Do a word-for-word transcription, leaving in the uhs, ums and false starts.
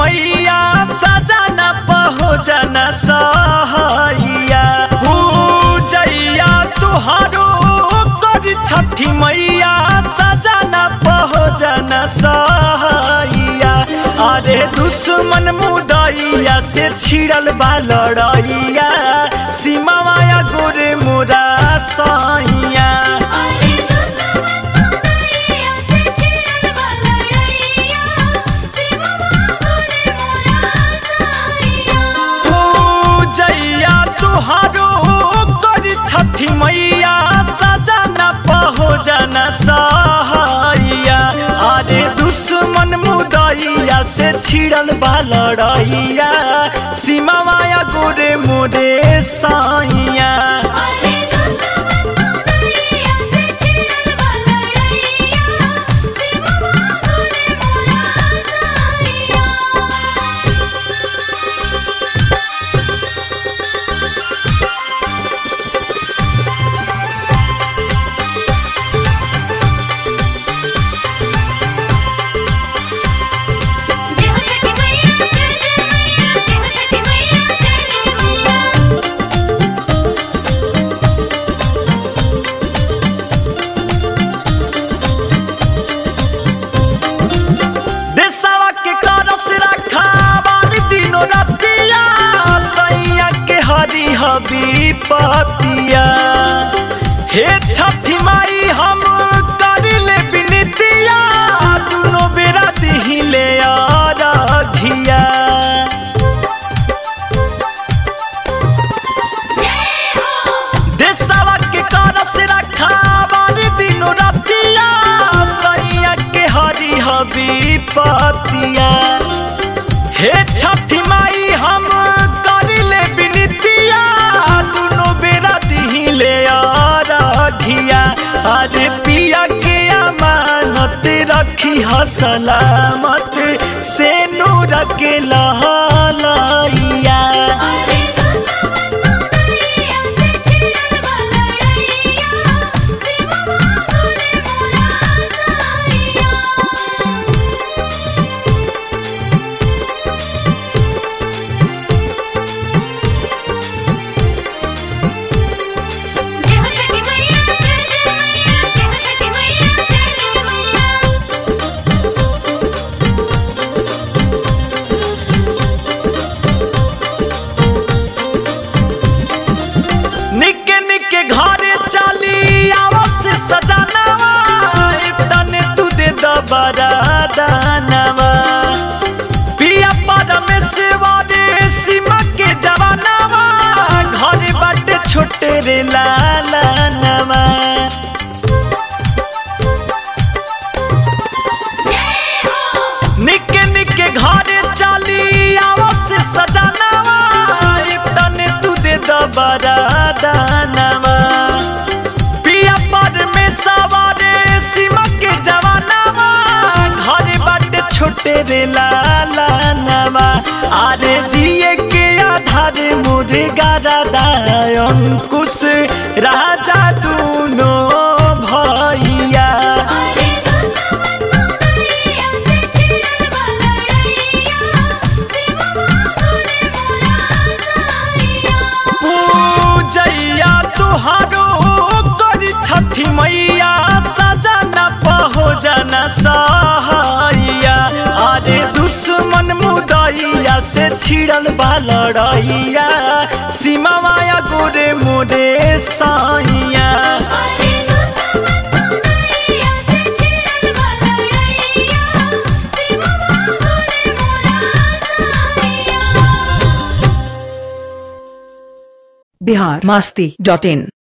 मैया सजना पहो जना सहैया पूजैया तुहारो कर छठी मैया सजना पहो जना सहैया। अरे दुश्मन मुदैया से छिड़ल बा लड़ैया सीमा माया गोरे मोरा सैया। छठी मैया सजना पहो जना सहैया। अरे दुश्मन मुदैया से छिड़ल बा लड़ैया सीमा माया गोरे मोरे सैया। विपतिया हे छठी माई हम करिले बिनतिया दुनो बेरा दिहिले अरघिया। देशवा के करस रखावार दिनो रतिया सैया के हरि ह विपतिया हे छठी माई हम करिले बिनतिया दुनो बेरा दिहिले अरघिया। अरे पिया के अमानत रखी ह सलामत से नूर के लहलैया। निके निके घरे चली आवस सजनावा तने तू दे दबरा दानवा पिया परमेश्वर सीमा के जवानवा घर बाटे छोटे रे लालनवा। निके निके घरे चली आवस सजनावा तने तू दे दबरा दानवा पिया परमेश्वर सीमा के जवानवा घर बाटे छोटे रे लालनवा। अरे जिए के आधार मुर्गा राधा अंकुश राजा दुनो भैया। पूजैया तुहारो कर छठी मैया सजना पहो जना सहैया। अरे दुश्मन मुदैया से छिड़ल बा लड़ैया सीमा माया गोरे मोरे सैया। बिहार मस्ती डॉट इन।